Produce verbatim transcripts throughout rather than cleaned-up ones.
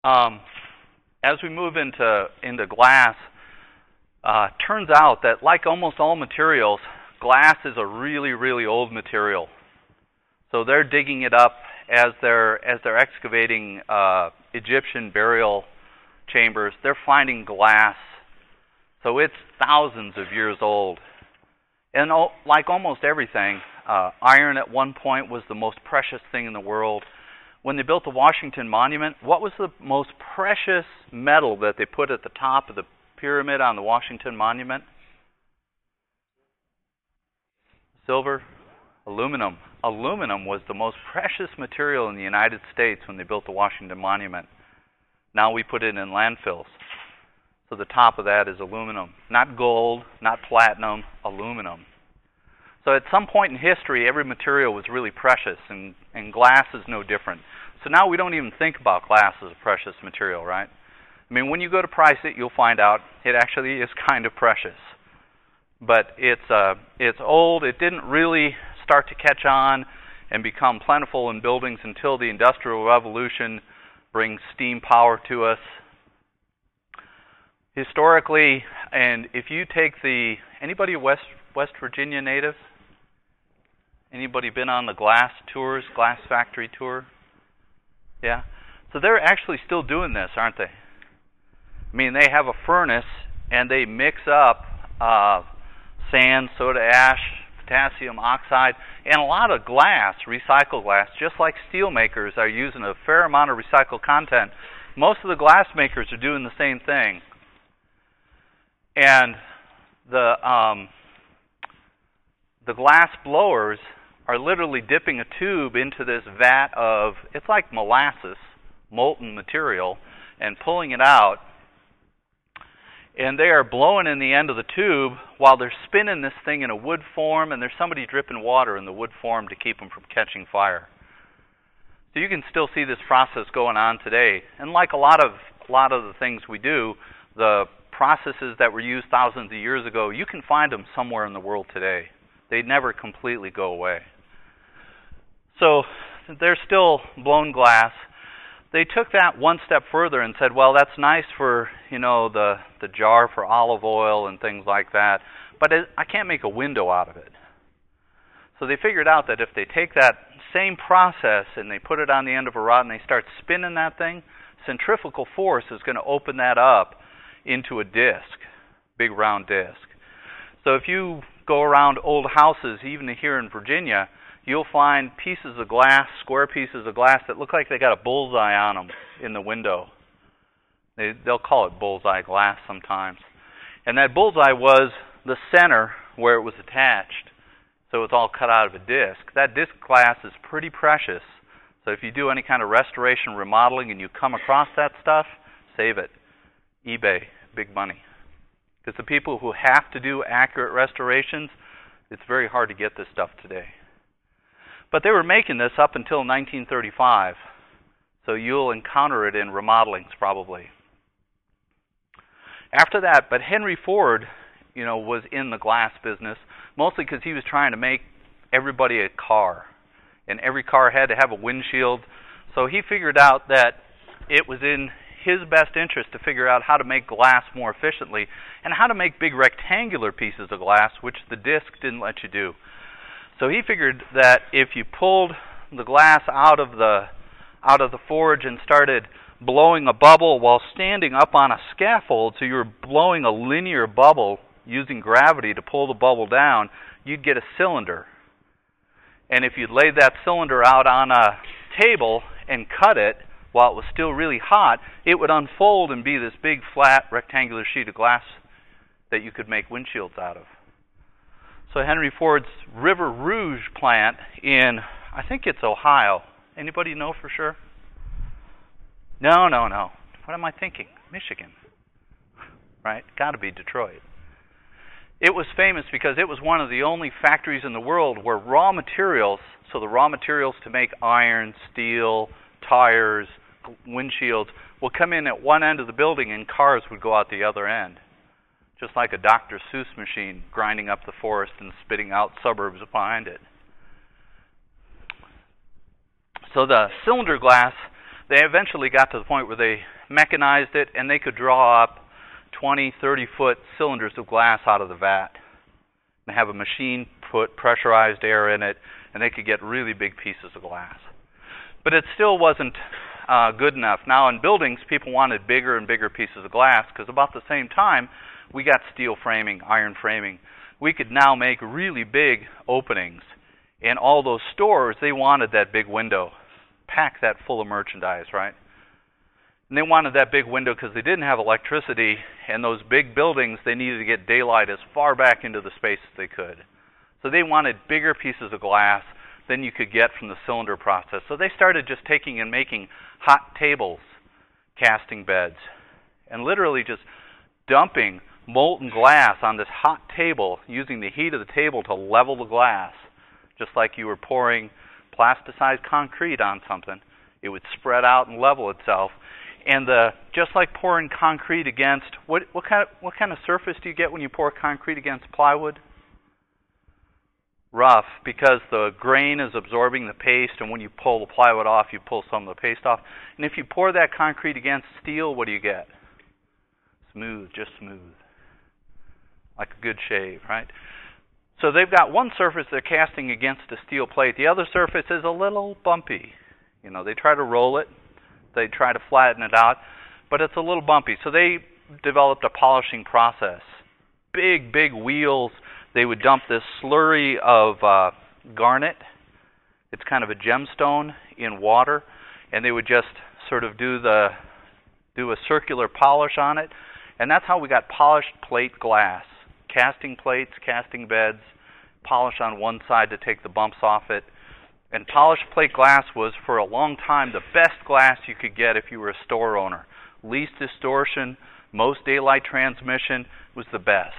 um, as we move into into glass, uh, turns out that like almost all materials, glass is a really, really old material. So they're digging it up as they're as they're excavating uh, Egyptian burial chambers. They're finding glass, so it's thousands of years old. And oh, like almost everything, uh, iron at one point was the most precious thing in the world. When they built the Washington Monument, what was the most precious metal that they put at the top of the pyramid on the Washington Monument? Silver? Aluminum. Aluminum was the most precious material in the United States when they built the Washington Monument. Now we put it in landfills. So the top of that is aluminum. Not gold, not platinum, aluminum. So at some point in history, every material was really precious, and, and glass is no different. So now we don't even think about glass as a precious material, right? I mean, when you go to price it, you'll find out it actually is kind of precious. But it's uh, it's old. It didn't really start to catch on and become plentiful in buildings until the Industrial Revolution brings steam power to us. Historically, and if you take the, anybody West West Virginia native? Anybody been on the glass tours, glass factory tour? Yeah? So they're actually still doing this, aren't they? I mean, they have a furnace and they mix up uh, sand, soda ash, potassium oxide, and a lot of glass, recycled glass, just like steel makers are using a fair amount of recycled content. Most of the glass makers are doing the same thing. And the um, the glass blowers are literally dipping a tube into this vat of, it's like molasses, molten material, and pulling it out. And they are blowing in the end of the tube while they're spinning this thing in a wood form, and there's somebody dripping water in the wood form to keep them from catching fire. So you can still see this process going on today. And like a lot of a lot of the things we do, the processes that were used thousands of years ago, you can find them somewhere in the world today. They never completely go away. So they're still blown glass. They took that one step further and said, well, that's nice for, you know, the, the jar for olive oil and things like that, but it, I can't make a window out of it. So they figured out that if they take that same process and they put it on the end of a rod and they start spinning that thing, centrifugal force is going to open that up into a disc, big round disc. So if you go around old houses, even here in Virginia, you'll find pieces of glass, square pieces of glass that look like they got a bullseye on them in the window. They, they'll call it bullseye glass sometimes. And that bullseye was the center where it was attached. So it's all cut out of a disc. That disc glass is pretty precious. So if you do any kind of restoration, remodeling, and you come across that stuff, save it. eBay, big money. Because the people who have to do accurate restorations, it's very hard to get this stuff today. But they were making this up until nineteen thirty-five, so you'll encounter it in remodelings probably. After that, but Henry Ford, you know, was in the glass business, mostly because he was trying to make everybody a car, and every car had to have a windshield. So he figured out that it was in his best interest to figure out how to make glass more efficiently and how to make big rectangular pieces of glass, which the disc didn't let you do. So he figured that if you pulled the glass out of the out of the forge and started blowing a bubble while standing up on a scaffold, so you were blowing a linear bubble using gravity to pull the bubble down, you'd get a cylinder. And if you'd laid that cylinder out on a table and cut it while it was still really hot, it would unfold and be this big flat rectangular sheet of glass that you could make windshields out of. So Henry Ford's River Rouge plant in, I think it's Ohio. Anybody know for sure? No, no, no. What am I thinking? Michigan. Right? Got to be Detroit. It was famous because it was one of the only factories in the world where raw materials, so the raw materials to make iron, steel, tires, windshields, will come in at one end of the building and cars would go out the other end. Just like a Doctor Seuss machine grinding up the forest and spitting out suburbs behind it. So the cylinder glass, They eventually got to the point where they mechanized it, and they could draw up twenty, thirty foot cylinders of glass out of the vat and have a machine put pressurized air in it, and they could get really big pieces of glass. But it still wasn't uh, good enough. Now in buildings, people wanted bigger and bigger pieces of glass, because about the same time, we got steel framing, iron framing. We could now make really big openings. And all those stores, they wanted that big window, pack that full of merchandise, right? And they wanted that big window because they didn't have electricity, and those big buildings, they needed to get daylight as far back into the space as they could. So they wanted bigger pieces of glass than you could get from the cylinder process. So they started just taking and making hot tables, casting beds, and literally just dumping molten glass on this hot table, using the heat of the table to level the glass, just like you were pouring plasticized concrete on something. It would spread out and level itself. And the just like pouring concrete against, what what kind of what kind of surface do you get when you pour concrete against plywood? Rough, because the grain is absorbing the paste, and when you pull the plywood off, you pull some of the paste off. And if you pour that concrete against steel, what do you get? Smooth, just smooth. Like a good shave, right? So they've got one surface they're casting against a steel plate. The other surface is a little bumpy. You know, they try to roll it. They try to flatten it out, but it's a little bumpy. So they developed a polishing process. Big, big wheels. They would dump this slurry of uh, garnet. It's kind of a gemstone in water, and they would just sort of do the do a circular polish on it, and that's how we got polished plate glass. Casting plates, casting beds, polish on one side to take the bumps off it. And polished plate glass was, for a long time, the best glass you could get if you were a store owner. Least distortion, most daylight transmission was the best.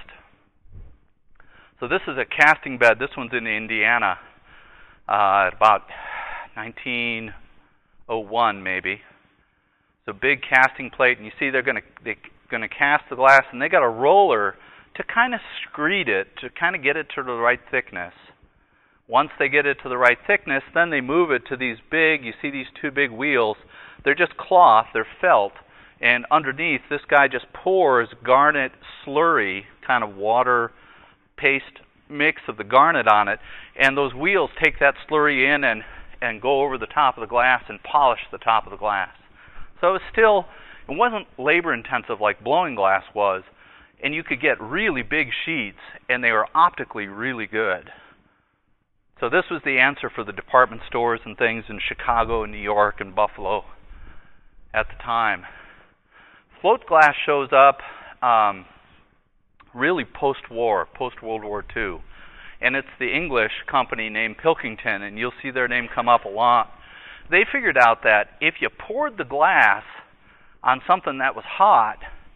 So this is a casting bed. This one's in Indiana, uh, at about nineteen oh one maybe. So big casting plate, and you see they're going to they're going to cast the glass, and they got a roller to kind of screed it, to kind of get it to the right thickness. Once they get it to the right thickness, then they move it to these big, you see these two big wheels. They're just cloth, they're felt, and underneath this guy just pours garnet slurry, kind of water paste mix of the garnet on it, and those wheels take that slurry in and, and go over the top of the glass and polish the top of the glass. So it's still, it wasn't labor intensive like blowing glass was, and you could get really big sheets, and they were optically really good. So this was the answer for the department stores and things in Chicago and New York and Buffalo at the time. Float glass shows up um, really post-war, post-World War Two. And it's the English company named Pilkington, and you'll see their name come up a lot. They figured out that if you poured the glass on something that was hot,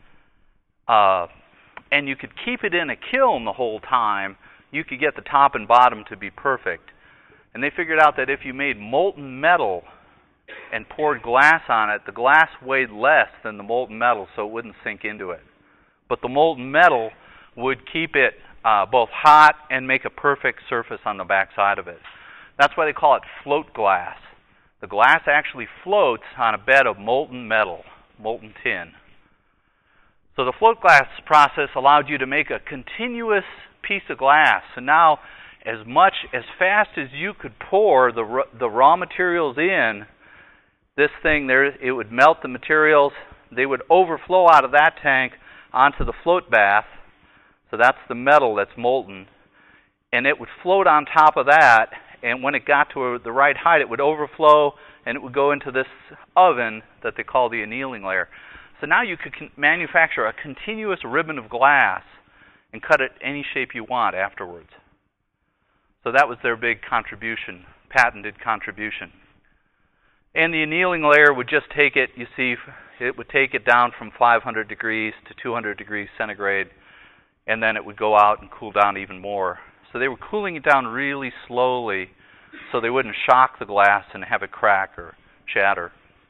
uh, and you could keep it in a kiln the whole time, you could get the top and bottom to be perfect. And they figured out that if you made molten metal and poured glass on it, the glass weighed less than the molten metal, so it wouldn't sink into it. But the molten metal would keep it uh, both hot and make a perfect surface on the back side of it. That's why they call it float glass. The glass actually floats on a bed of molten metal, molten tin. So the float glass process allowed you to make a continuous piece of glass. So now, as much, as fast as you could pour the the raw materials in, this thing there, it would melt the materials. They would overflow out of that tank onto the float bath. So that's the metal that's molten, and it would float on top of that. And when it got to the right height, it would overflow, and it would go into this oven that they call the annealing layer. So now you could manufacture a continuous ribbon of glass and cut it any shape you want afterwards. So that was their big contribution, patented contribution. And the annealing layer would just take it, you see, it would take it down from five hundred degrees to two hundred degrees centigrade, and then it would go out and cool down even more. So they were cooling it down really slowly so they wouldn't shock the glass and have it crack or shatter.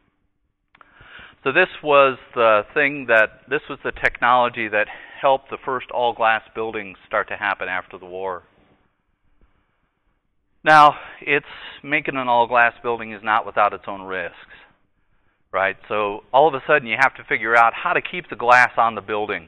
So this was the thing that, this was the technology that helped the first all-glass buildings start to happen after the war. Now, it's making an all-glass building is not without its own risks. right? So all of a sudden you have to figure out how to keep the glass on the building.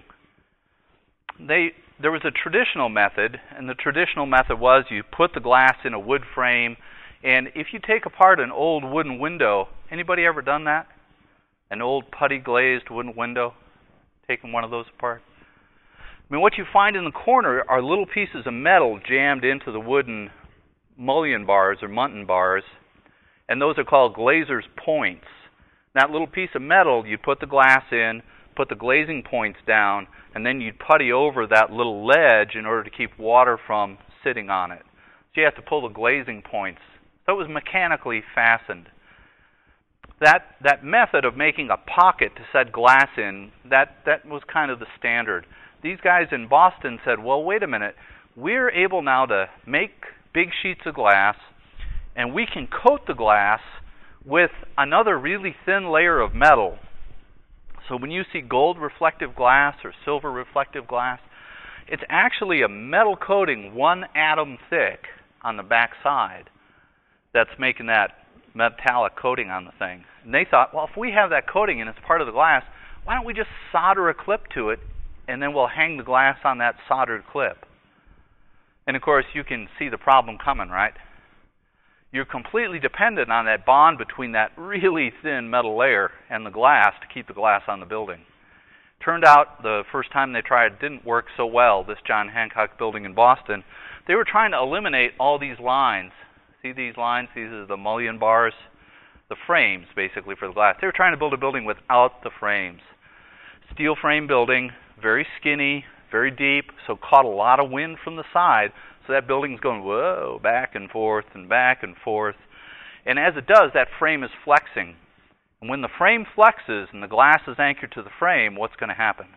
They there was a traditional method, and the traditional method was you put the glass in a wood frame, and if you take apart an old wooden window, anybody ever done that? An old putty glazed wooden window? Taken one of those apart? I mean, what you find in the corner are little pieces of metal jammed into the wooden mullion bars or muntin bars, and those are called glazer's points. That little piece of metal, you'd put the glass in, put the glazing points down, and then you'd putty over that little ledge in order to keep water from sitting on it. So you have to pull the glazing points. So it was mechanically fastened. That that method of making a pocket to set glass in, that, that was kind of the standard. These guys in Boston said, well, wait a minute. We're able now to make big sheets of glass, and we can coat the glass with another really thin layer of metal. So when you see gold reflective glass or silver reflective glass, it's actually a metal coating one atom thick on the back side that's making that metallic coating on the thing. And they thought, well, if we have that coating and it's part of the glass, why don't we just solder a clip to it, and then we'll hang the glass on that soldered clip. And of course, you can see the problem coming, right? You're completely dependent on that bond between that really thin metal layer and the glass to keep the glass on the building. Turned out the first time they tried it didn't work so well, this John Hancock building in Boston. They were trying to eliminate all these lines. See these lines? These are the mullion bars, the frames basically for the glass. They were trying to build a building without the frames. Steel frame building, very skinny, very deep, so caught a lot of wind from the side. So that building's going, whoa, back and forth and back and forth. And as it does, that frame is flexing. And when the frame flexes and the glass is anchored to the frame, what's going to happen?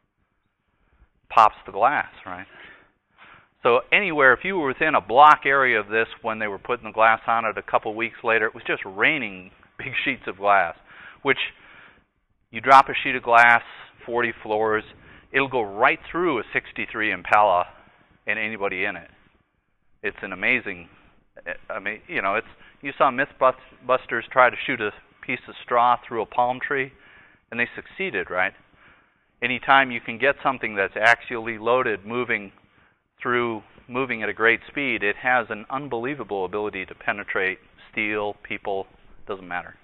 Pops the glass, right? So anywhere, if you were within a block area of this when they were putting the glass on it a couple weeks later, it was just raining big sheets of glass, which you drop a sheet of glass, forty floors, it'll go right through a sixty-three Impala and anybody in it. It's an amazing, I mean, you know, it's, you saw Mythbusters try to shoot a piece of straw through a palm tree, and they succeeded, right? Anytime you can get something that's axially loaded moving through, moving at a great speed, it has an unbelievable ability to penetrate steel, people, doesn't matter.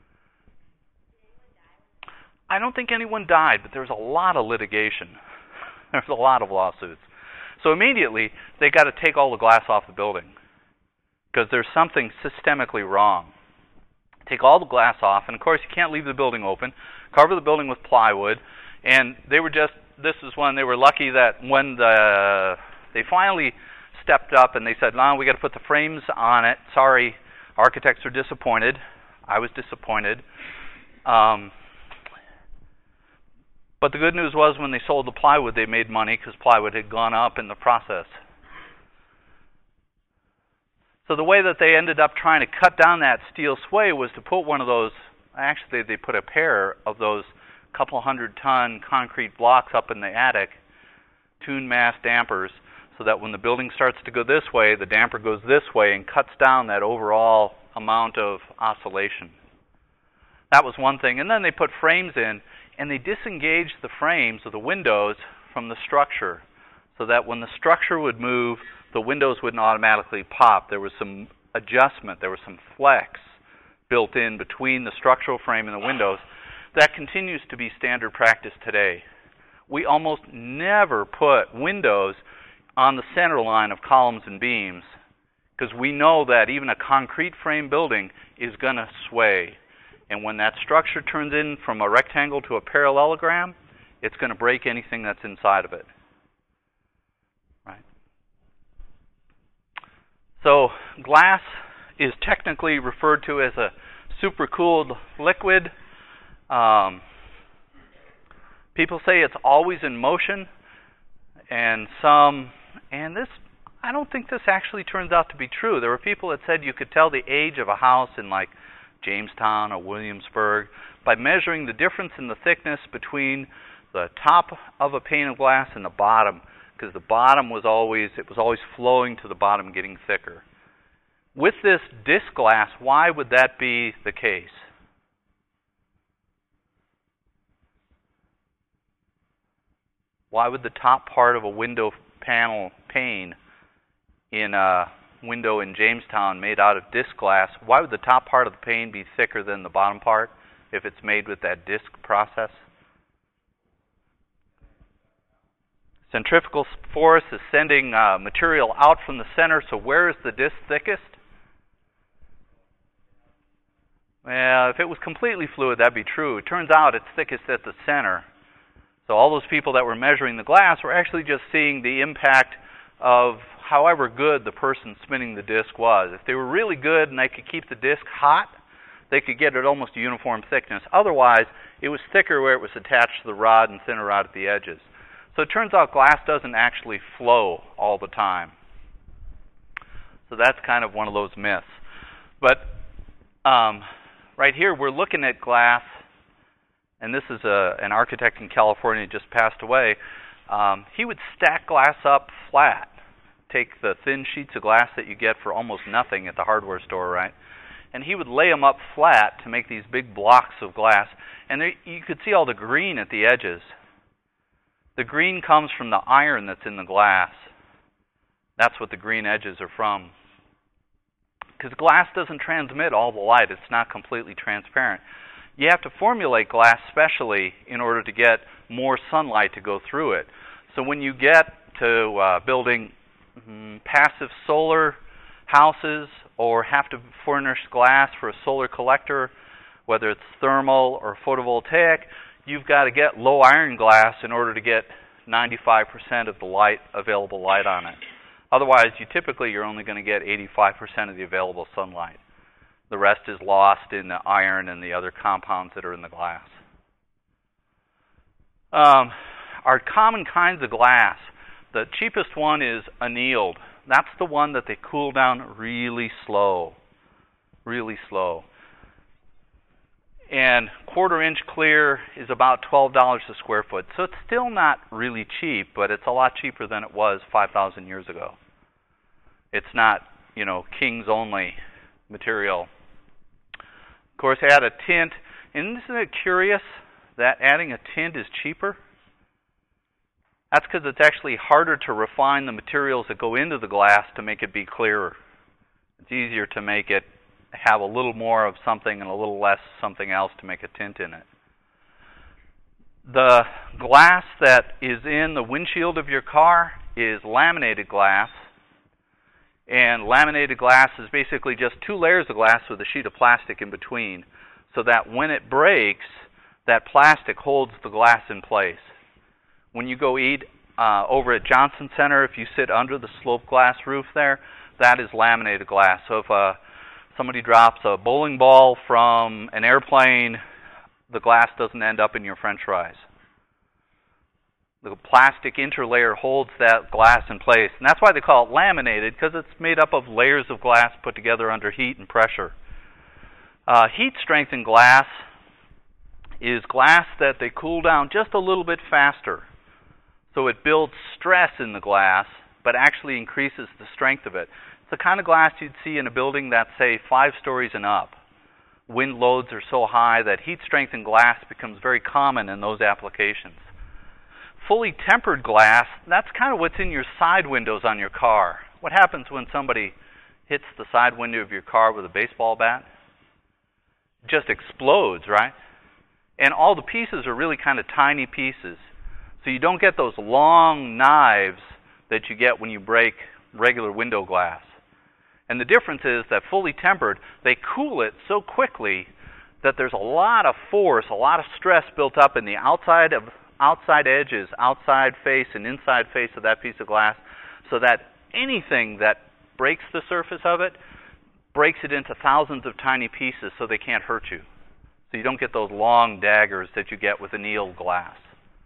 I don't think anyone died, but there's a lot of litigation. There's a lot of lawsuits. So immediately, they got to take all the glass off the building because there's something systemically wrong. Take all the glass off, and of course you can't leave the building open. Cover the building with plywood, and they were just, this is when they were lucky that when the, they finally stepped up and they said, no, we got to put the frames on it. Sorry, architects are disappointed. I was disappointed. Um, But the good news was when they sold the plywood, they made money because plywood had gone up in the process. So the way that they ended up trying to cut down that steel sway was to put one of those, actually they put a pair of those couple hundred ton concrete blocks up in the attic, tuned mass dampers, so that when the building starts to go this way, the damper goes this way and cuts down that overall amount of oscillation. That was one thing. And then they put frames in, and they disengaged the frames of the windows from the structure so that when the structure would move, the windows wouldn't automatically pop. There was some adjustment, there was some flex built in between the structural frame and the windows. That continues to be standard practice today. We almost never put windows on the center line of columns and beams because we know that even a concrete frame building is going to sway. And when that structure turns in from a rectangle to a parallelogram, it's going to break anything that's inside of it. Right? So glass is technically referred to as a supercooled liquid. Um, people say it's always in motion, and some, and this, I don't think this actually turns out to be true. There were people that said you could tell the age of a house in like Jamestown or Williamsburg by measuring the difference in the thickness between the top of a pane of glass and the bottom, because the bottom was always, it was always flowing to the bottom, getting thicker. With this disc glass, why would that be the case? Why would the top part of a window panel pane in a window in Jamestown made out of disc glass, why would the top part of the pane be thicker than the bottom part if it's made with that disc process? Centrifugal force is sending uh, material out from the center, so where is the disc thickest? Well, if it was completely fluid, that'd be true. It turns out it's thickest at the center. So all those people that were measuring the glass were actually just seeing the impact of however good the person spinning the disc was. If they were really good and they could keep the disc hot, they could get it almost a uniform thickness. Otherwise, it was thicker where it was attached to the rod and thinner out at the edges. So it turns out glass doesn't actually flow all the time. So that's kind of one of those myths. But um, right here, we're looking at glass, and this is a, an architect in California who just passed away. Um, he would stack glass up flat. Take the thin sheets of glass that you get for almost nothing at the hardware store, right? And he would lay them up flat to make these big blocks of glass. And there, you could see all the green at the edges. The green comes from the iron that's in the glass. That's what the green edges are from. Because glass doesn't transmit all the light. It's not completely transparent. You have to formulate glass specially in order to get more sunlight to go through it. So when you get to uh, building mm, passive solar houses or have to furnish glass for a solar collector, whether it's thermal or photovoltaic, you've got to get low iron glass in order to get ninety-five percent of the light, available light on it. Otherwise, you typically you're only going to get eighty-five percent of the available sunlight. The rest is lost in the iron and the other compounds that are in the glass. Um, our common kinds of glass, the cheapest one is annealed. That's the one that they cool down really slow, really slow. And quarter inch clear is about twelve dollars a square foot. So it's still not really cheap, but it's a lot cheaper than it was five thousand years ago. It's not, you know, King's only material. Of course, add a tint. And isn't it curious that adding a tint is cheaper? That's because it's actually harder to refine the materials that go into the glass to make it be clearer. It's easier to make it have a little more of something and a little less something else to make a tint in it. The glass that is in the windshield of your car is laminated glass. And laminated glass is basically just two layers of glass with a sheet of plastic in between, so that when it breaks, that plastic holds the glass in place. When you go eat uh, over at Johnson Center, if you sit under the sloped glass roof there, that is laminated glass. So if uh, somebody drops a bowling ball from an airplane, the glass doesn't end up in your French fries. The plastic interlayer holds that glass in place. And that's why they call it laminated, because it's made up of layers of glass put together under heat and pressure. Uh, heat-strengthened glass is glass that they cool down just a little bit faster. So it builds stress in the glass, but actually increases the strength of it. It's the kind of glass you'd see in a building that's, say, five stories and up. Wind loads are so high that heat-strengthened glass becomes very common in those applications. Fully tempered glass, that's kind of what's in your side windows on your car. What happens when somebody hits the side window of your car with a baseball bat? It just explodes, right? And all the pieces are really kind of tiny pieces. So you don't get those long knives that you get when you break regular window glass. And the difference is that fully tempered, they cool it so quickly that there's a lot of force, a lot of stress built up in the outside of outside edges, outside face, and inside face of that piece of glass, so that anything that breaks the surface of it breaks it into thousands of tiny pieces so they can't hurt you. So you don't get those long daggers that you get with annealed glass.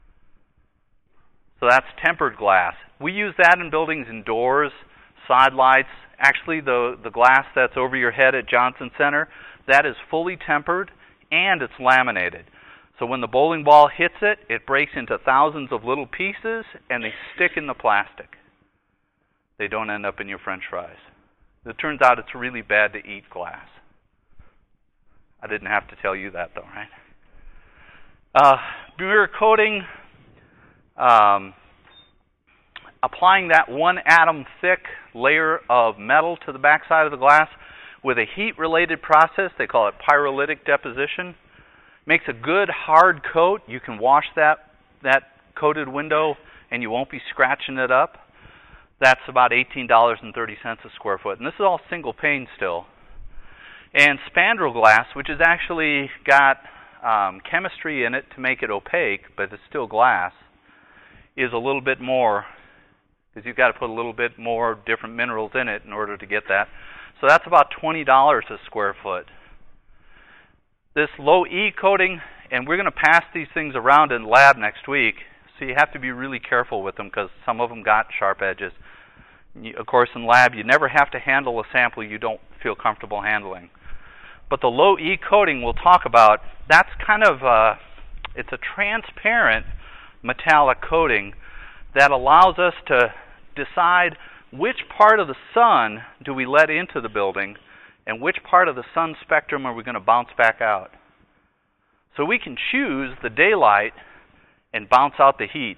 So that's tempered glass. We use that in buildings and doors, side lights. Actually, the, the glass that's over your head at Johnson Center, that is fully tempered and it's laminated. So when the bowling ball hits it, it breaks into thousands of little pieces and they stick in the plastic. They don't end up in your French fries. It turns out it's really bad to eat glass. I didn't have to tell you that though, right? Uh, mirror coating. Um, applying that one atom thick layer of metal to the backside of the glass with a heat-related process, they call it pyrolytic deposition, makes a good hard coat. You can wash that, that coated window and you won't be scratching it up. That's about eighteen dollars and thirty cents a square foot. And this is all single pane still. And spandrel glass, which has actually got um, chemistry in it to make it opaque, but it's still glass, is a little bit more, because you've got to put a little bit more different minerals in it in order to get that. So that's about twenty dollars a square foot. This low E coating, and we're going to pass these things around in lab next week, so you have to be really careful with them because some of them got sharp edges. You, of course, in lab, you never have to handle a sample you don't feel comfortable handling. But the low E coating we'll talk about, that's kind of, uh, it's a transparent metallic coating that allows us to decide which part of the sun do we let into the building and which part of the sun spectrum are we going to bounce back out. So we can choose the daylight and bounce out the heat.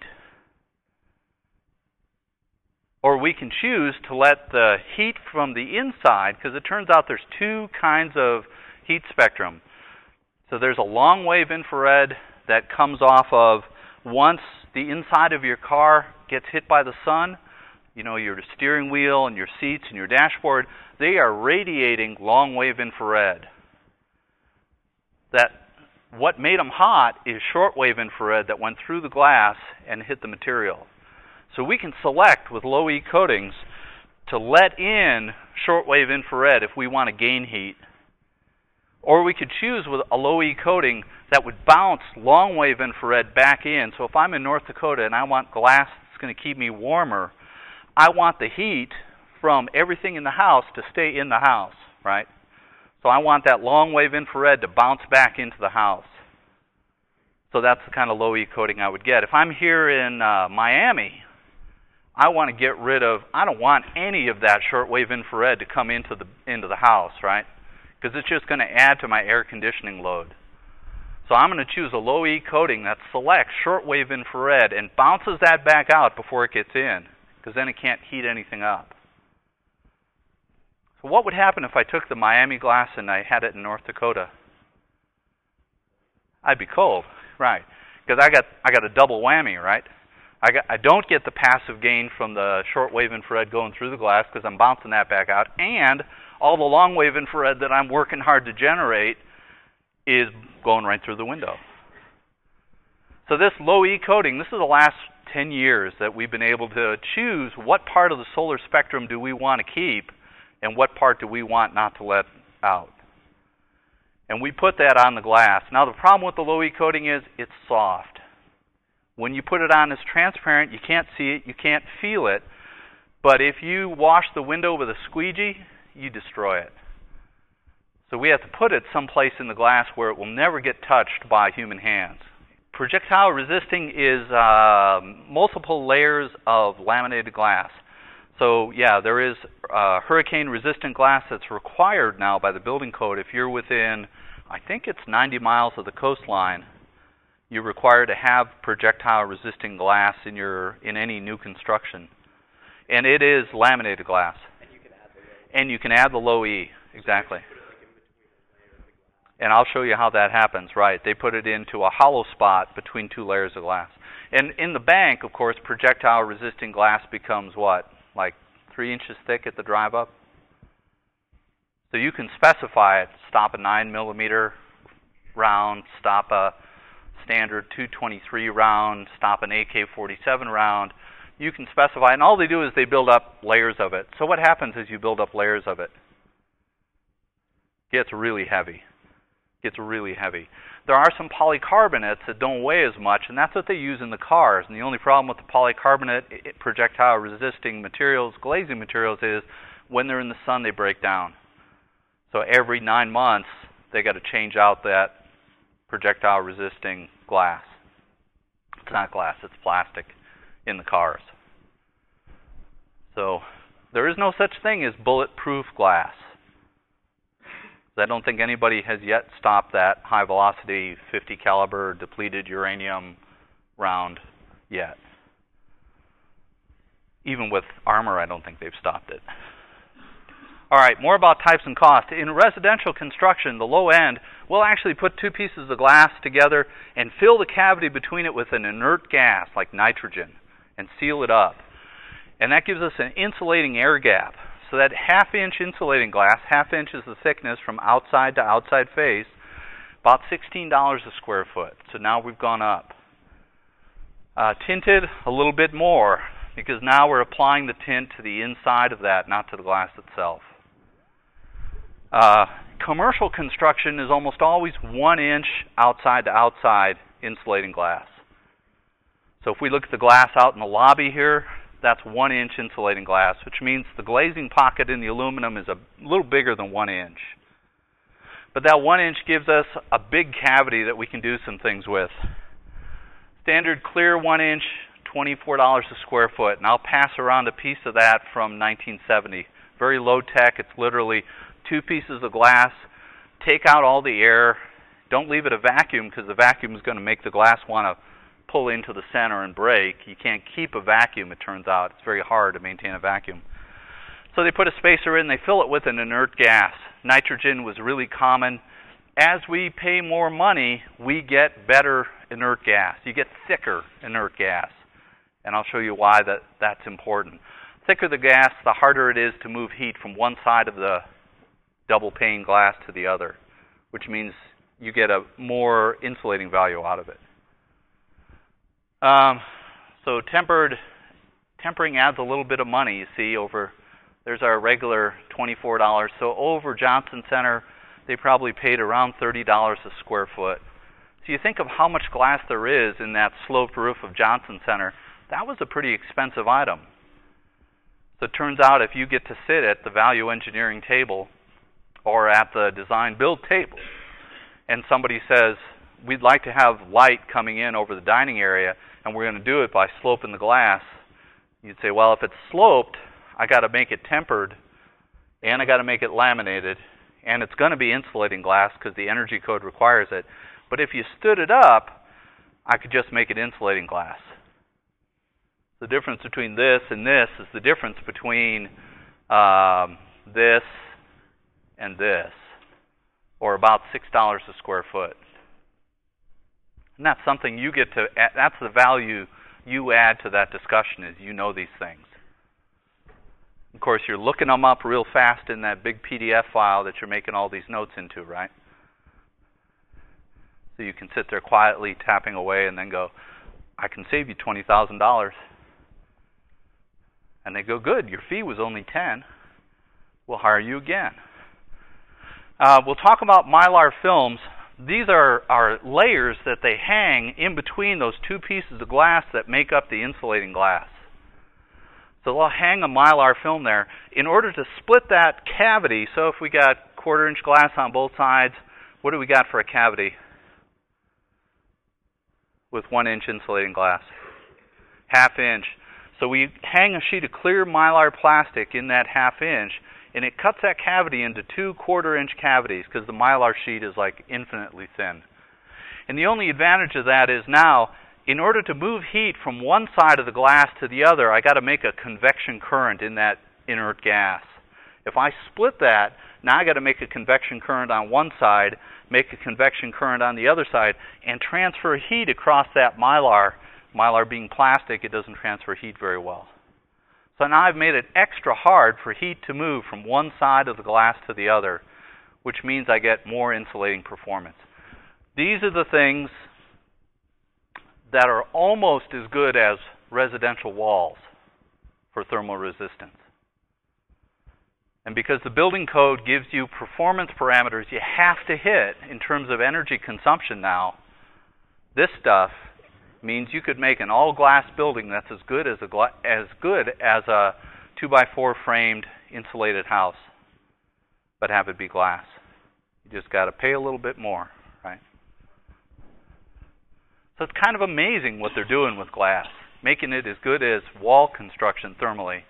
Or we can choose to let the heat from the inside, because it turns out there's two kinds of heat spectrum. So there's a long wave infrared that comes off of once the inside of your car gets hit by the sun, you know, your steering wheel and your seats and your dashboard, they are radiating long wave infrared. That what made them hot is short wave infrared that went through the glass and hit the material. So we can select with low E coatings to let in short wave infrared if we want to gain heat. Or we could choose with a low E coating that would bounce long wave infrared back in. So if I'm in North Dakota and I want glass that's going to keep me warmer, I want the heat from everything in the house to stay in the house, right? So I want that long wave infrared to bounce back into the house. So that's the kind of low E coating I would get. If I'm here in uh, Miami, I want to get rid of, I don't want any of that shortwave infrared to come into the into the house, right? Because it's just going to add to my air conditioning load. So I'm going to choose a low E coating that selects shortwave infrared and bounces that back out before it gets in, because then it can't heat anything up. So what would happen if I took the Miami glass and I had it in North Dakota? I'd be cold, right? Because I got I got a double whammy, right? I, got, I don't get the passive gain from the shortwave infrared going through the glass because I'm bouncing that back out, and all the long wave infrared that I'm working hard to generate is going right through the window. So this low E coating, this is the last ten years that we've been able to choose what part of the solar spectrum do we want to keep and what part do we want not to let out. And we put that on the glass. Now the problem with the low E coating is it's soft. When you put it on, it's transparent. You can't see it. You can't feel it. But if you wash the window with a squeegee, you destroy it. So we have to put it someplace in the glass where it will never get touched by human hands. Projectile resisting is uh, multiple layers of laminated glass. So yeah, there is uh, hurricane resistant glass that's required now by the building code. If you're within, I think it's ninety miles of the coastline, you're required to have projectile resisting glass in your in any new construction. And it is laminated glass. And you can add the low, and you can add the low E, exactly. And I'll show you how that happens, right. They put it into a hollow spot between two layers of glass. And in the bank, of course, projectile resisting glass becomes what? Like three inches thick at the drive up? So you can specify it, stop a nine millimeter round, stop a standard two twenty-three round, stop an A K forty-seven round. You can specify, and all they do is they build up layers of it. So what happens is you build up layers of it. It gets really heavy. It gets really heavy. There are some polycarbonates that don't weigh as much, and that's what they use in the cars. And the only problem with the polycarbonate projectile resisting materials, glazing materials, is when they're in the sun they break down. So every nine months they got to change out that projectile resisting glass. It's not glass, it's plastic in the cars. So there is no such thing as bulletproof glass. I don't think anybody has yet stopped that high velocity fifty caliber depleted uranium round yet. Even with armor, I don't think they've stopped it. All right, more about types and cost. In residential construction, the low end, we'll actually put two pieces of glass together and fill the cavity between it with an inert gas like nitrogen and seal it up. And that gives us an insulating air gap. So that half-inch insulating glass, half inch is the thickness from outside to outside face, about sixteen dollars a square foot. So now we've gone up. Uh, tinted, a little bit more, because now we're applying the tint to the inside of that, not to the glass itself. Uh, commercial construction is almost always one inch outside to outside insulating glass. So if we look at the glass out in the lobby here, that's one inch insulating glass, which means the glazing pocket in the aluminum is a little bigger than one inch. But that one inch gives us a big cavity that we can do some things with. Standard clear one inch, twenty-four dollars a square foot, and I'll pass around a piece of that from nineteen seventy. Very low tech. It's literally two pieces of glass. Take out all the air. Don't leave it a vacuum, because the vacuum is going to make the glass want to pull into the center and break. You can't keep a vacuum, it turns out. It's very hard to maintain a vacuum. So they put a spacer in, they fill it with an inert gas. Nitrogen was really common. As we pay more money, we get better inert gas. You get thicker inert gas. And I'll show you why that, that's important. Thicker the gas, the harder it is to move heat from one side of the double pane glass to the other, which means you get a more insulating value out of it. Um, so tempered, tempering adds a little bit of money, you see, over, there's our regular twenty-four dollars. So over Johnson Center, they probably paid around thirty dollars a square foot. So you think of how much glass there is in that sloped roof of Johnson Center, that was a pretty expensive item. So it turns out if you get to sit at the value engineering table or at the design build table, and somebody says, we'd like to have light coming in over the dining area, and we're going to do it by sloping the glass, you'd say, well, if it's sloped, I got to make it tempered, and I got to make it laminated, and it's going to be insulating glass because the energy code requires it. But if you stood it up, I could just make it insulating glass. The difference between this and this is the difference between um, this and this, or about six dollars a square foot. And that's something you get to, that's the value you add to that discussion, is you know these things. Of course, you're looking them up real fast in that big P D F file that you're making all these notes into, right? So you can sit there quietly tapping away and then go, I can save you twenty thousand dollars. And they go, good, your fee was only ten. We'll hire you again. Uh, we'll talk about Mylar films. These are, are layers that they hang in between those two pieces of glass that make up the insulating glass. So they'll hang a Mylar film there. In order to split that cavity, so if we got quarter inch glass on both sides, what do we got for a cavity with one inch insulating glass? Half inch. So we hang a sheet of clear Mylar plastic in that half inch, and it cuts that cavity into two quarter inch cavities because the Mylar sheet is like infinitely thin. And the only advantage of that is now, in order to move heat from one side of the glass to the other, I got to make a convection current in that inert gas. If I split that, now I got to make a convection current on one side, make a convection current on the other side, and transfer heat across that Mylar. Mylar being plastic, it doesn't transfer heat very well. So now I've made it extra hard for heat to move from one side of the glass to the other, which means I get more insulating performance. These are the things that are almost as good as residential walls for thermal resistance. And because the building code gives you performance parameters you have to hit in terms of energy consumption now, this stuff means you could make an all-glass building that's as good as a gla as good as a two by four framed insulated house, but have it be glass. You just got to pay a little bit more, right? So it's kind of amazing what they're doing with glass, making it as good as wall construction thermally.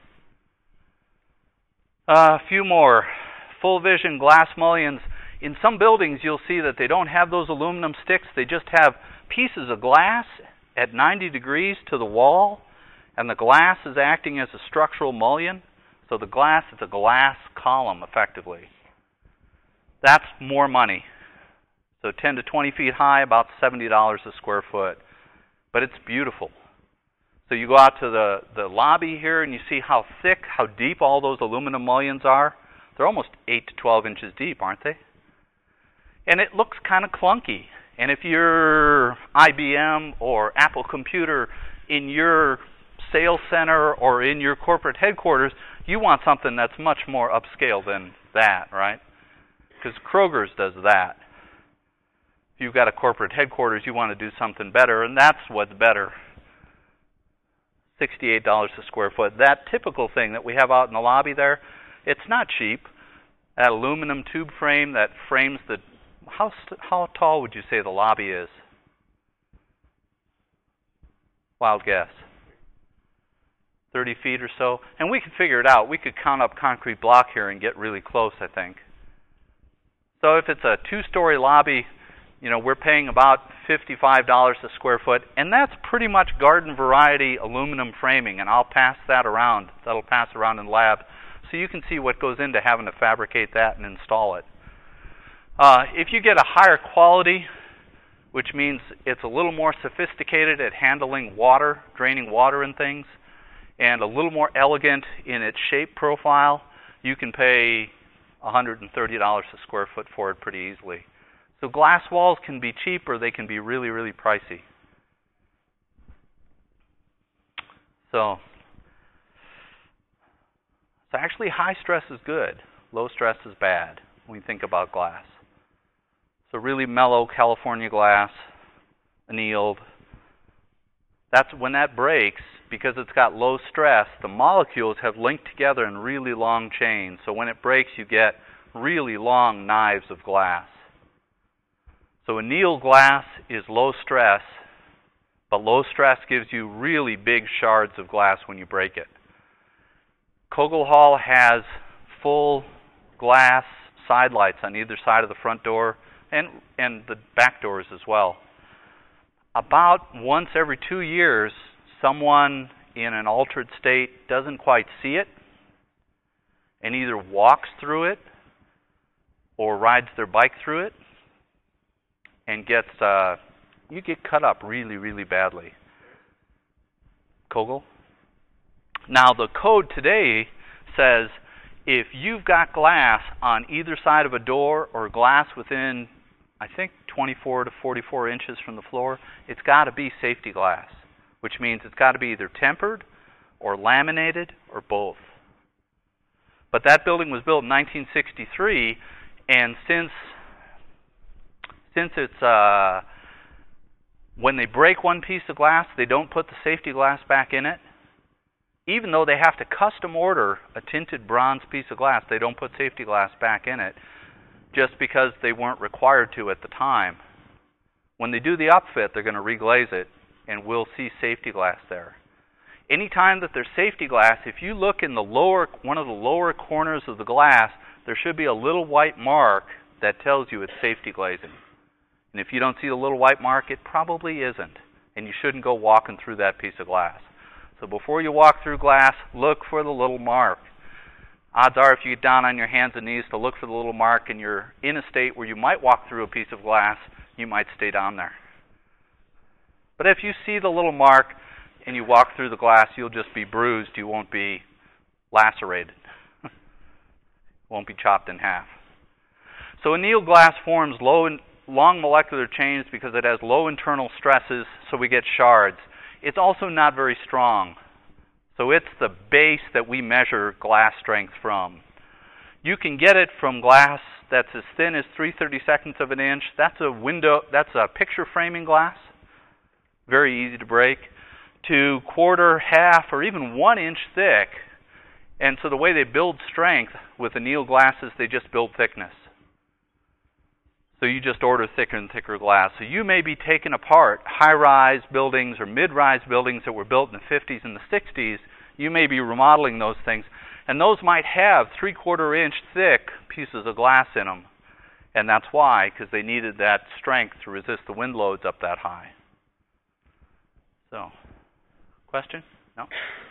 Uh, a few more. Full vision glass mullions. In some buildings you'll see that they don't have those aluminum sticks, they just have pieces of glass at ninety degrees to the wall, and the glass is acting as a structural mullion, so the glass is a glass column, effectively. That's more money. So ten to twenty feet high, about seventy dollars a square foot. But it's beautiful. So you go out to the, the lobby here, and you see how thick, how deep all those aluminum mullions are. They're almost eight to twelve inches deep, aren't they? And it looks kind of clunky. And if you're I B M or Apple Computer in your sales center or in your corporate headquarters, you want something that's much more upscale than that, right? Because Kroger's does that. If you've got a corporate headquarters, you want to do something better, and that's what's better. sixty-eight dollars a square foot. That typical thing that we have out in the lobby there, it's not cheap. That aluminum tube frame that frames the... How, how tall would you say the lobby is? Wild guess. thirty feet or so. And we could figure it out. We could count up concrete block here and get really close, I think. So if it's a two-story lobby, you know, we're paying about fifty-five dollars a square foot, and that's pretty much garden variety aluminum framing, and I'll pass that around. That'll pass around in the lab, so you can see what goes into having to fabricate that and install it. Uh, if you get a higher quality, which means it's a little more sophisticated at handling water, draining water and things, and a little more elegant in its shape profile, you can pay one hundred thirty dollars a square foot for it pretty easily. So glass walls can be cheap, or they can be really, really pricey. So, so actually high stress is good. Low stress is bad when we think about glass. So really mellow California glass, annealed. That's when that breaks, because it's got low stress, the molecules have linked together in really long chains. So when it breaks, you get really long knives of glass. So annealed glass is low stress, but low stress gives you really big shards of glass when you break it. Kogel Hall has full glass side lights on either side of the front door and, and the back doors as well. About once every two years, someone in an altered state doesn't quite see it and either walks through it or rides their bike through it and gets, uh, you get cut up really, really badly. Kogel? Now the code today says if you've got glass on either side of a door or glass within, I think, twenty-four to forty-four inches from the floor, it's got to be safety glass, which means it's got to be either tempered or laminated or both. But that building was built in nineteen sixty-three, and since since it's uh, when they break one piece of glass, they don't put the safety glass back in it. Even though they have to custom order a tinted bronze piece of glass, they don't put safety glass back in it, just because they weren't required to at the time. When they do the upfit, they're going to reglaze it, and we'll see safety glass there. Anytime that there's safety glass, if you look in the lower, one of the lower corners of the glass, there should be a little white mark that tells you it's safety glazing. And if you don't see the little white mark, it probably isn't, and you shouldn't go walking through that piece of glass. So before you walk through glass, look for the little mark. Odds are if you get down on your hands and knees to look for the little mark and you're in a state where you might walk through a piece of glass, you might stay down there. But if you see the little mark and you walk through the glass, you'll just be bruised. You won't be lacerated. Won't be chopped in half. So annealed glass forms low and long molecular chains because it has low internal stresses, so we get shards. It's also not very strong. So it's the base that we measure glass strength from. You can get it from glass that's as thin as three thirty-seconds of an inch. That's a window, that's a picture framing glass. Very easy to break. To quarter, half, or even one inch thick. And so the way they build strength with annealed glass is they just build thickness. So you just order thicker and thicker glass. So you may be taking apart high-rise buildings or mid-rise buildings that were built in the fifties and the sixties. You may be remodeling those things. And those might have three-quarter inch thick pieces of glass in them. And that's why, because they needed that strength to resist the wind loads up that high. So, question? No.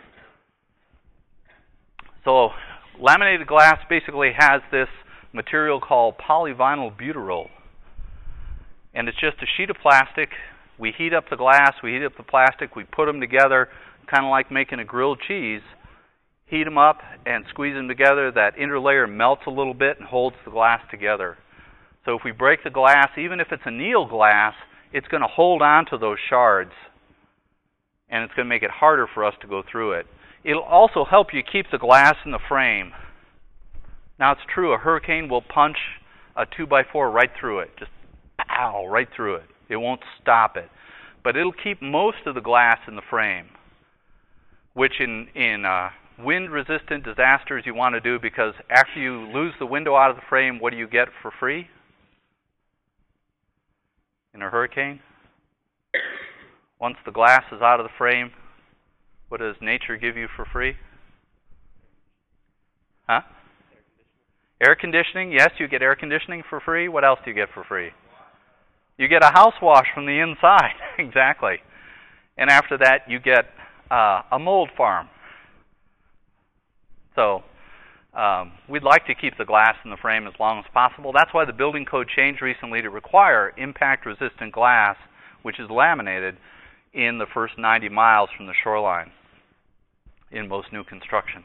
So laminated glass basically has this material called polyvinyl butyrol. And it's just a sheet of plastic. We heat up the glass, we heat up the plastic, we put them together, kind of like making a grilled cheese. Heat them up and squeeze them together. That interlayer melts a little bit and holds the glass together. So if we break the glass, even if it's anneal glass, it's going to hold on to those shards. And it's going to make it harder for us to go through it. It'll also help you keep the glass in the frame. Now it's true, a hurricane will punch a two by four right through it. Just pow, right through it. It won't stop it. But it'll keep most of the glass in the frame, which in, in uh, wind-resistant disasters you want to do, because after you lose the window out of the frame, what do you get for free in a hurricane? Once the glass is out of the frame, what does nature give you for free? Huh? Air conditioning. Yes, you get air conditioning for free. What else do you get for free? You get a house wash from the inside. Exactly. And after that, you get uh, a mold farm. So um, we'd like to keep the glass in the frame as long as possible. That's why the building code changed recently to require impact-resistant glass, which is laminated, in the first ninety miles from the shoreline in most new construction.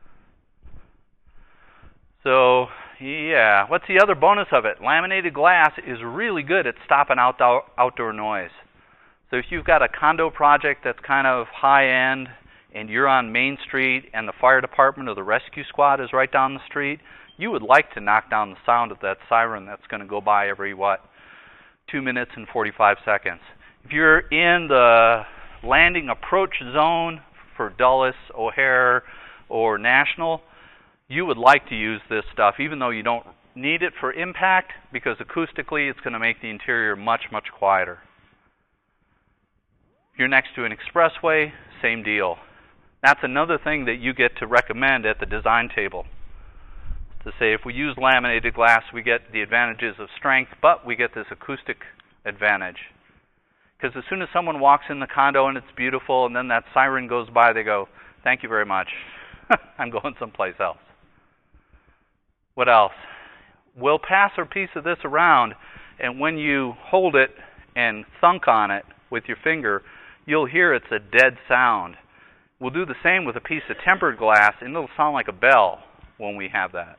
So, yeah, what's the other bonus of it? Laminated glass is really good at stopping outdoor, outdoor noise. So if you've got a condo project that's kind of high-end and you're on Main Street and the fire department or the rescue squad is right down the street, you would like to knock down the sound of that siren that's going to go by every, what, two minutes and forty-five seconds. If you're in the landing approach zone for Dulles, O'Hare, or National, you would like to use this stuff, even though you don't need it for impact, because acoustically it's going to make the interior much, much quieter. If you're next to an expressway, same deal. That's another thing that you get to recommend at the design table. To say if we use laminated glass, we get the advantages of strength, but we get this acoustic advantage. Because as soon as someone walks in the condo and it's beautiful, and then that siren goes by, they go, "Thank you very much. I'm going someplace else." What else? We'll pass a piece of this around, and when you hold it and thunk on it with your finger, you'll hear it's a dead sound. We'll do the same with a piece of tempered glass, and it'll sound like a bell when we have that.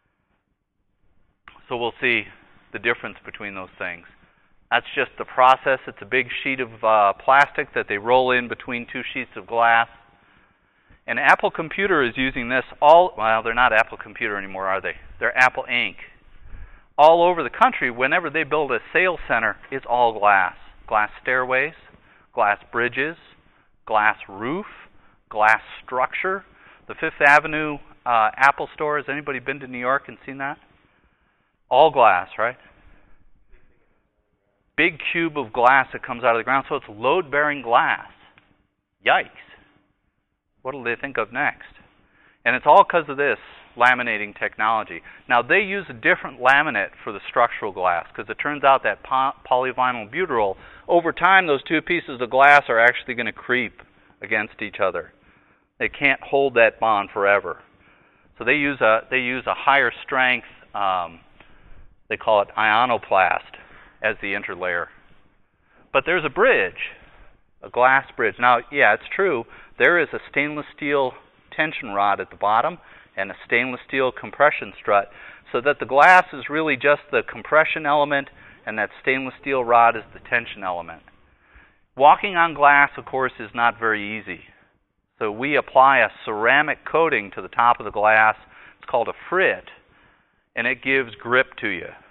So we'll see the difference between those things. That's just the process. It's a big sheet of uh, plastic that they roll in between two sheets of glass. And Apple Computer is using this all, well, they're not Apple Computer anymore, are they? They're Apple Incorporated. All over the country, whenever they build a sales center, it's all glass. Glass stairways, glass bridges, glass roof, glass structure. The Fifth Avenue uh, Apple store, has anybody been to New York and seen that? All glass, right? Big cube of glass that comes out of the ground, so it's load-bearing glass. Yikes. What will they think of next? And it's all because of this laminating technology. Now, they use a different laminate for the structural glass, because it turns out that po polyvinyl butyrol, over time, those two pieces of glass are actually going to creep against each other. They can't hold that bond forever. So they use a, they use a higher strength, um, they call it ionoplast, as the interlayer. But there's a bridge, a glass bridge. Now, yeah, it's true. There is a stainless steel tension rod at the bottom and a stainless steel compression strut, so that the glass is really just the compression element, and that stainless steel rod is the tension element. Walking on glass, of course, is not very easy. So we apply a ceramic coating to the top of the glass. It's called a frit, and it gives grip to you.